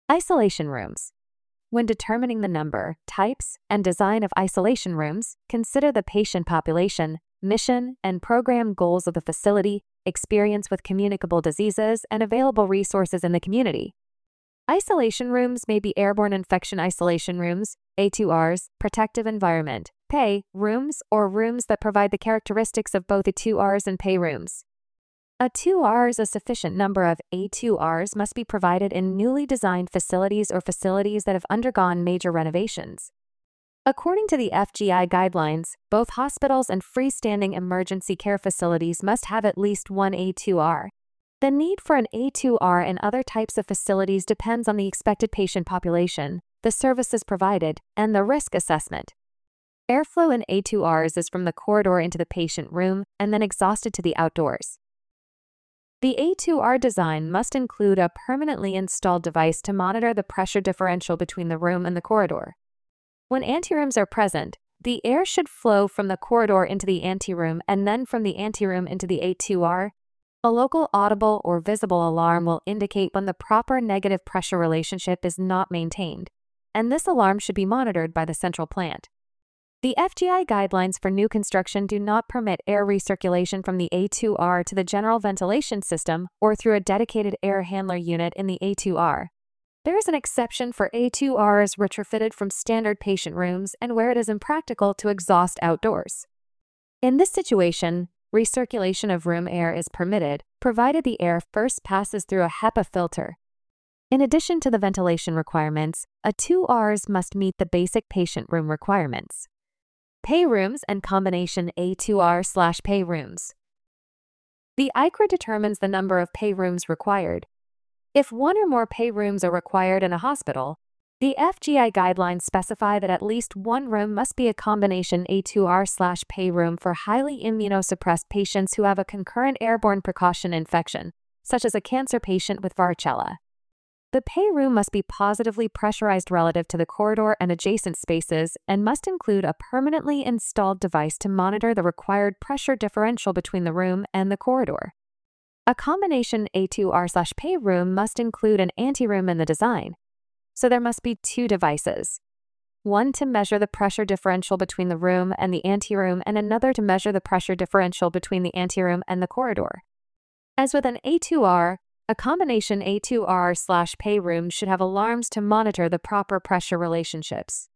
Isolation rooms. When determining the number, types, and design of isolation rooms, consider the patient population, mission, and program goals of the facility, experience with communicable diseases, and available resources in the community. Isolation rooms may be airborne infection isolation rooms, A2Rs, protective environment, PEI rooms, or rooms that provide the characteristics of both A2Rs and PEI rooms. A2Rs, a sufficient number of A2Rs must be provided in newly designed facilities or facilities that have undergone major renovations. According to the FGI guidelines, both hospitals and freestanding emergency care facilities must have at least one A2R. The need for an A2R in other types of facilities depends on the expected patient population, the services provided, and the risk assessment. Airflow in A2Rs is from the corridor into the patient room and then exhausted to the outdoors. The A2R design must include a permanently installed device to monitor the pressure differential between the room and the corridor. When anterooms are present, the air should flow from the corridor into the anteroom and then from the anteroom into the A2R. A local audible or visible alarm will indicate when the proper negative pressure relationship is not maintained, and this alarm should be monitored by the central plant. The FGI guidelines for new construction do not permit air recirculation from the A2R to the general ventilation system or through a dedicated air handler unit in the A2R. There is an exception for A2Rs retrofitted from standard patient rooms and where it is impractical to exhaust outdoors. In this situation, recirculation of room air is permitted, provided the air first passes through a HEPA filter. In addition to the ventilation requirements, A2Rs must meet the basic patient room requirements. PEI rooms and combination A2R/PEI rooms. The ICRA determines the number of PEI rooms required. If one or more PEI rooms are required in a hospital, the FGI guidelines specify that at least one room must be a combination A2R/PEI room for highly immunosuppressed patients who have a concurrent airborne precaution infection, such as a cancer patient with varicella. The PEI room must be positively pressurized relative to the corridor and adjacent spaces and must include a permanently installed device to monitor the required pressure differential between the room and the corridor. A combination A2R/PEI room must include an anteroom in the design, so there must be two devices. One to measure the pressure differential between the room and the anteroom and another to measure the pressure differential between the anteroom and the corridor. As with an A2R, a combination A2R/PEI room should have alarms to monitor the proper pressure relationships.